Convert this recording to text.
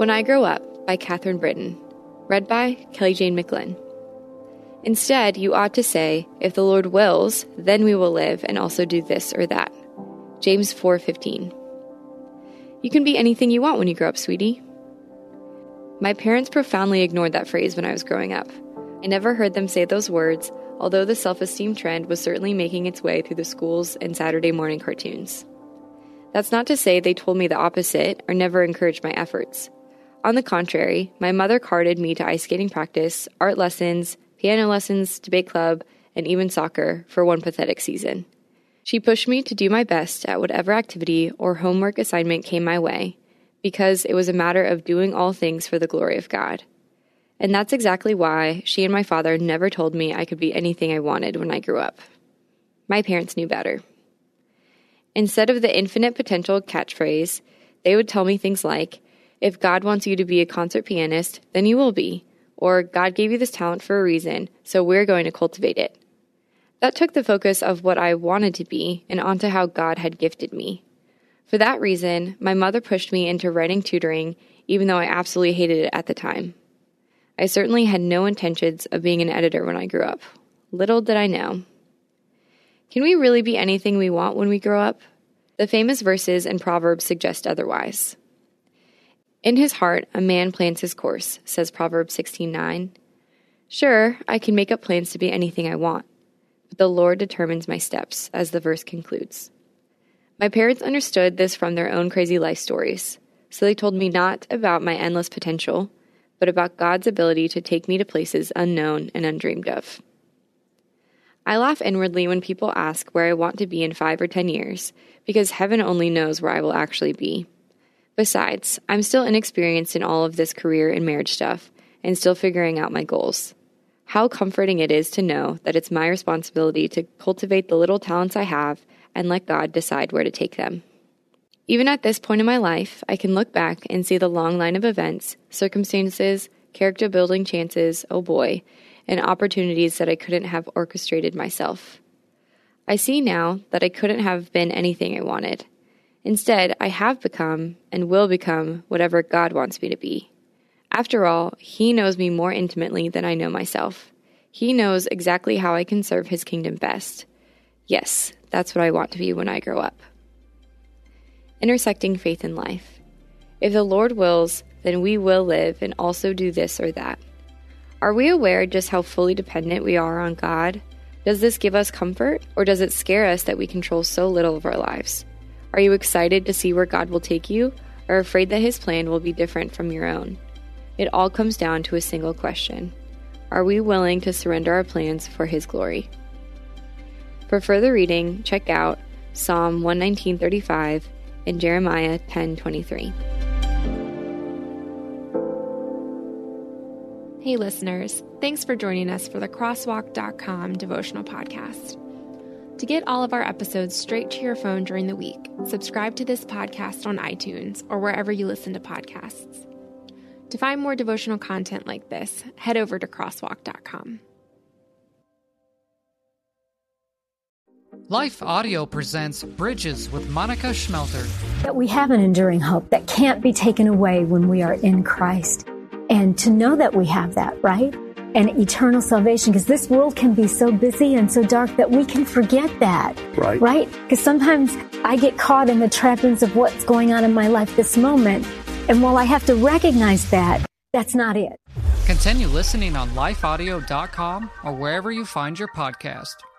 When I Grow Up by Catherine Britton. Read by Kelly Jane McGlynn. Instead, you ought to say, if the Lord wills, then we will live and also do this or that. James 4:15. You can be anything you want when you grow up, sweetie. My parents profoundly ignored that phrase when I was growing up. I never heard them say those words, although the self-esteem trend was certainly making its way through the schools and Saturday morning cartoons. That's not to say they told me the opposite or never encouraged my efforts. On the contrary, my mother carted me to ice skating practice, art lessons, piano lessons, debate club, and even soccer for one pathetic season. She pushed me to do my best at whatever activity or homework assignment came my way, because it was a matter of doing all things for the glory of God. And that's exactly why she and my father never told me I could be anything I wanted when I grew up. My parents knew better. Instead of the infinite potential catchphrase, they would tell me things like, if God wants you to be a concert pianist, then you will be. Or God gave you this talent for a reason, so we're going to cultivate it. That took the focus of what I wanted to be and onto how God had gifted me. For that reason, my mother pushed me into writing tutoring, even though I absolutely hated it at the time. I certainly had no intentions of being an editor when I grew up. Little did I know. Can we really be anything we want when we grow up? The famous verses and Proverbs suggest otherwise. In his heart, a man plans his course, says Proverbs 16:9. Sure, I can make up plans to be anything I want, but the Lord determines my steps, as the verse concludes. My parents understood this from their own crazy life stories, so they told me not about my endless potential, but about God's ability to take me to places unknown and undreamed of. I laugh inwardly when people ask where I want to be in 5 or 10 years, because heaven only knows where I will actually be. Besides, I'm still inexperienced in all of this career and marriage stuff, and still figuring out my goals. How comforting it is to know that it's my responsibility to cultivate the little talents I have and let God decide where to take them. Even at this point in my life, I can look back and see the long line of events, circumstances, character-building chances, oh boy, and opportunities that I couldn't have orchestrated myself. I see now that I couldn't have been anything I wanted. Instead, I have become and will become whatever God wants me to be. After all, He knows me more intimately than I know myself. He knows exactly how I can serve His kingdom best. Yes, that's what I want to be when I grow up. Intersecting faith and life. If the Lord wills, then we will live and also do this or that. Are we aware just how fully dependent we are on God? Does this give us comfort, or does it scare us that we control so little of our lives? Are you excited to see where God will take you, or afraid that His plan will be different from your own? It all comes down to a single question. Are we willing to surrender our plans for His glory? For further reading, check out Psalm 119:35 and Jeremiah 10:23. Hey listeners, thanks for joining us for the Crosswalk.com devotional podcast. To get all of our episodes straight to your phone during the week, subscribe to this podcast on iTunes or wherever you listen to podcasts. To find more devotional content like this, head over to Crosswalk.com. Life Audio presents Bridges with Monica Schmelter. That we have an enduring hope that can't be taken away when we are in Christ. And to know that we have that, right? And eternal salvation, because this world can be so busy and so dark that we can forget that. Right? Because sometimes I get caught in the trappings of what's going on in my life this moment. And while I have to recognize that, that's not it. Continue listening on lifeaudio.com or wherever you find your podcast.